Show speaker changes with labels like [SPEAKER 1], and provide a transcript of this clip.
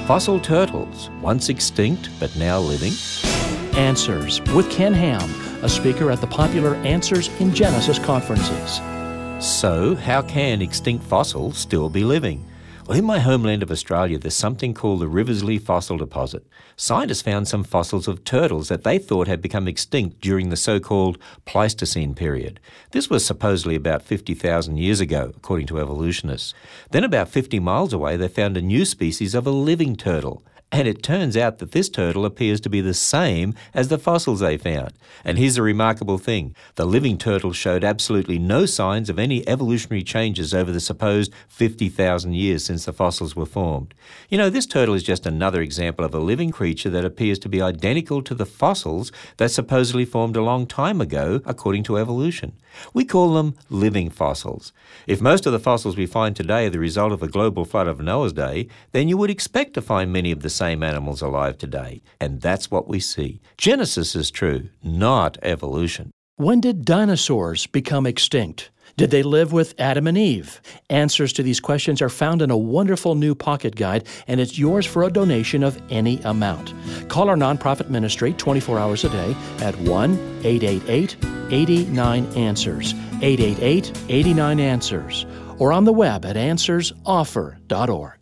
[SPEAKER 1] Fossil turtles, once extinct but now living.
[SPEAKER 2] Answers with Ken Ham, a speaker at the popular Answers in Genesis conferences.
[SPEAKER 1] So, how can extinct fossils still be living? Well, in my homeland of Australia, there's something called the Riversley Fossil Deposit. Scientists found some fossils of turtles that they thought had become extinct during the so-called Pleistocene period. This was supposedly about 50,000 years ago, according to evolutionists. Then about 50 miles away, they found a new species of a living turtle. And it turns out that this turtle appears to be the same as the fossils they found. And here's the remarkable thing. The living turtle showed absolutely no signs of any evolutionary changes over the supposed 50,000 years since the fossils were formed. You know, this turtle is just another example of a living creature that appears to be identical to the fossils that supposedly formed a long time ago, according to evolution. We call them living fossils. If most of the fossils we find today are the result of a global flood of Noah's day, then you would expect to find many of the same animals alive today. And that's what we see. Genesis is true, not evolution.
[SPEAKER 2] When did dinosaurs become extinct? Did they live with Adam and Eve? Answers to these questions are found in a wonderful new pocket guide, and it's yours for a donation of any amount. Call our nonprofit ministry 24 hours a day at 1-888-89-ANSWERS, 888-89-ANSWERS, or on the web at answersoffer.org.